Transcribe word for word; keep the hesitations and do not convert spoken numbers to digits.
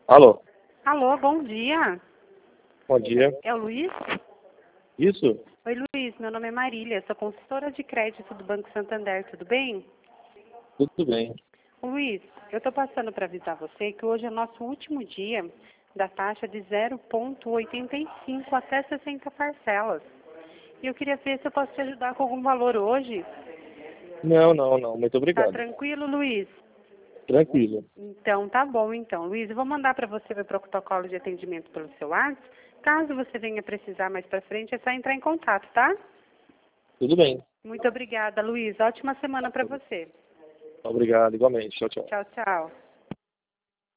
Alô, Alô, bom dia. bom dia. É o Luiz? Isso? Oi, Luiz. Meu nome é Marília. Sou consultora de crédito do Banco Santander. Tudo bem? Tudo bem. Luiz, eu estou passando para avisar você que hoje é nosso último dia da taxa de zero vírgula oitenta e cinco até sessenta parcelas. E eu queria ver se eu posso te ajudar com algum valor hoje. Não, não, não. Muito Tá obrigado. tranquilo, Luiz? Tranquilo. Então, tá bom, então. Luiz, eu vou mandar para você o protocolo de atendimento pelo seu WhatsApp. Caso você venha precisar mais para frente, é só entrar em contato, tá? Tudo bem. Muito obrigada, Luiz. Ótima semana para você. Obrigado, igualmente. Tchau, tchau. Tchau, tchau.